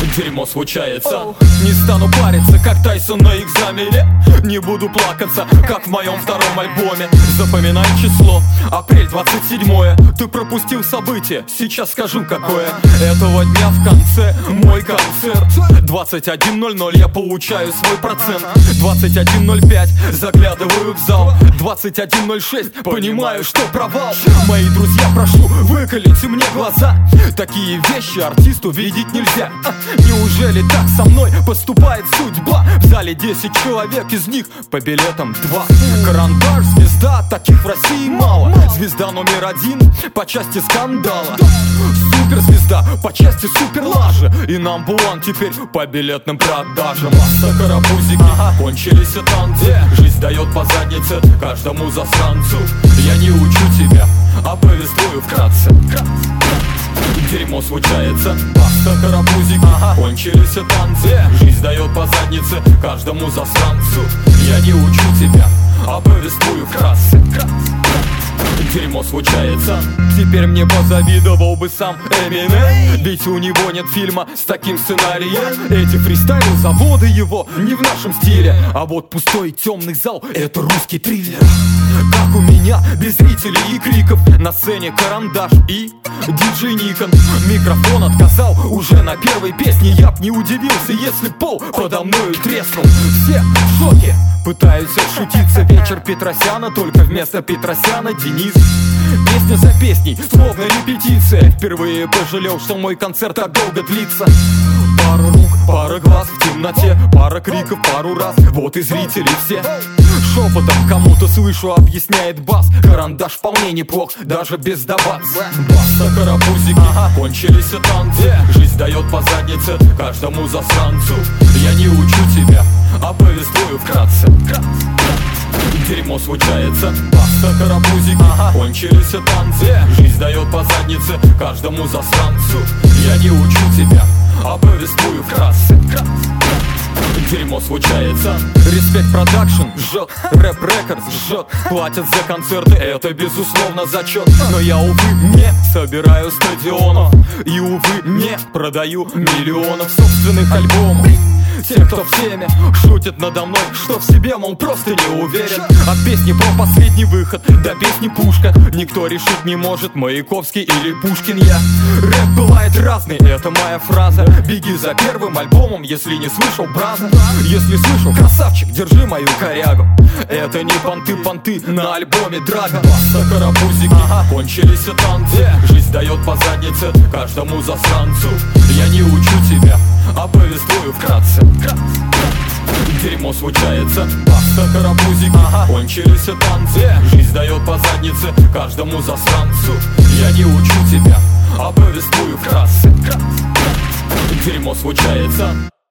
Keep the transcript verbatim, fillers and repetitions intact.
Дерьмо случается. Не стану париться, как Тайсон на экзамене. Не буду плакаться, как в моем втором альбоме. Запоминай число, апрель двадцать седьмое. Ты пропустил событие, сейчас скажу какое. Этого дня в конце мой концерт. Двадцать один ноль ноль я получаю свой процент. Двадцать один ноль пять заглядываю в зал. Двадцать один ноль шесть понимаю, что провал. Мои друзья, прошу, выколите мне глаза. Такие вещи артисту видеть нельзя. Неужели так со мной поступает судьба? В зале десять человек, из них по билетам два. Карандаш, звезда, таких в России мало. Звезда номер один по части скандала. Суперзвезда по части суперлажи. И number one теперь по билетным продажам. Масса карапузики, ага. Кончились танцы. Жизнь дает по заднице каждому засранцу. Я не учу тебя, а повествую вкратце. Дерьмо случается, паста карапузик, ага. Кончились танцы. Жизнь дает по заднице каждому засранцу. Я не учу тебя, а повествую вкратце. Дерьмо случается. Теперь мне позавидовал бы сам Эминем, ведь у него нет фильма с таким сценарием. Эти фристайлы, заводы его не в нашем стиле. А вот пустой темный зал — это русский триллер. Как у меня, без зрителей и криков. На сцене карандаш и диджей Никон. Микрофон отказал уже на первой песне. Я б не удивился, если пол подо мною треснул. Все в шоке, пытаюсь отшутиться. Вечер Петросяна, только вместо Петросяна Денис. Песня за песней, словно репетиция. Впервые пожалел, что мой концерт так долго длится. Пара рук, пара глаз в темноте, пара криков пару раз. Вот и зрители все. Шепотом кому-то слышу, объясняет бас. Карандаш вполне неплох, даже без добавок. Баста карапузики, ага. Кончились танцы. Жизнь дает по заднице каждому засранцу. Я не учу тебя, а повествую вкратце. Дерьмо случается, баста карапузики, ага. Кончились танцы. Жизнь дает по заднице каждому засранцу. Я не учу тебя, а повествую вкратце. Дерьмо случается. Респект продакшн жжет, рэп рекордс жжет. Платят за концерты, это безусловно зачет. Но я, увы, не собираю стадионов. И, увы, не продаю миллионов собственных альбомов. Те, кто в теме, шутят надо мной, что в себе, мол, просто не уверен. От песни про последний выход до песни Пушка никто решить не может, Маяковский или Пушкин я. Рэп бывает разный, это моя фраза. Беги за первым альбомом, если не слышал браза. Если слышал, красавчик, держи мою корягу. Это не понты-понты на альбоме Драга. Баста карапузики, ага. Кончились танцы. Жизнь дает по заднице каждому засранцу. Я не учу тебя, а повествую вкратце. Дерьмо случается, баста карапузик, ага. Кончились танцы. Жизнь дает по заднице каждому засранцу. Я не учу тебя, а повествую вкратце. Дерьмо случается.